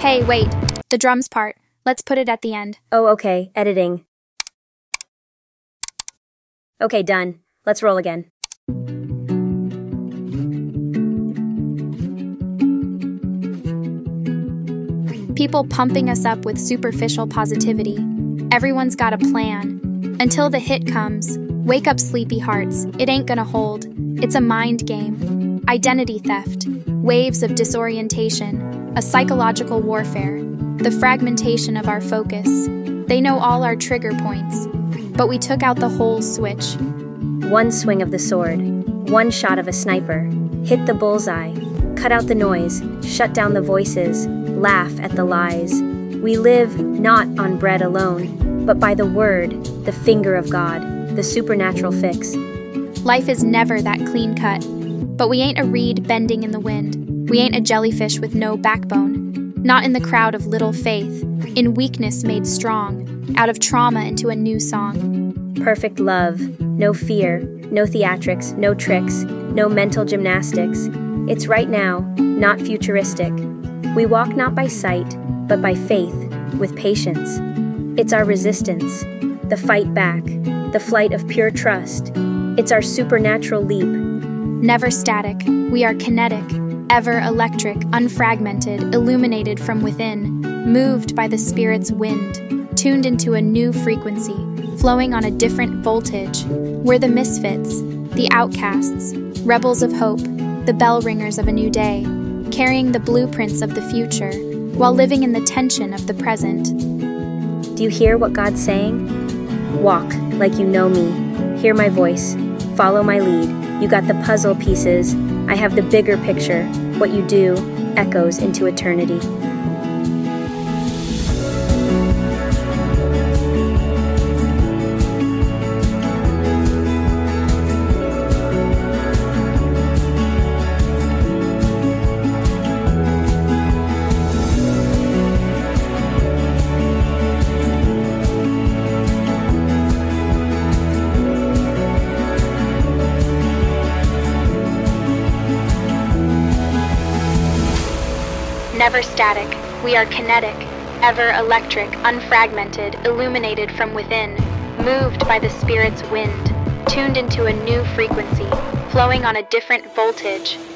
Hey, wait. The drums part. Let's put it at the end. Oh, okay. Editing. Okay, done. Let's roll again. People pumping us up with superficial positivity. Everyone's got a plan. Until the hit comes, wake up sleepy hearts. It ain't gonna hold. It's a mind game. Identity theft. Waves of disorientation. A psychological warfare. The fragmentation of our focus. They know all our trigger points. But we took out the whole switch. One swing of the sword. One shot of a sniper. Hit the bullseye. Cut out the noise. Shut down the voices. Laugh at the lies. We live not on bread alone, but by the word, the finger of God, the supernatural fix. Life is never that clean cut. But we ain't a reed bending in the wind. We ain't a jellyfish with no backbone. Not in the crowd of little faith. In weakness made strong. Out of trauma into a new song. Perfect love. No fear. No theatrics. No tricks. No mental gymnastics. It's right now, not futuristic. We walk not by sight, but by faith, with patience. It's our resistance, the fight back, the flight of pure trust. It's our supernatural leap. Never static, we are kinetic, ever electric, unfragmented, illuminated from within, moved by the Spirit's wind, tuned into a new frequency, flowing on a different voltage. We're the misfits, the outcasts, rebels of hope, the bell ringers of a new day, carrying the blueprints of the future, while living in the tension of the present. Do you hear what God's saying? Walk like you know me. Hear my voice. Follow my lead. You got the puzzle pieces. I have the bigger picture. What you do echoes into eternity. Never static, we are kinetic, ever electric, unfragmented, illuminated from within, moved by the Spirit's wind, tuned into a new frequency, flowing on a different voltage.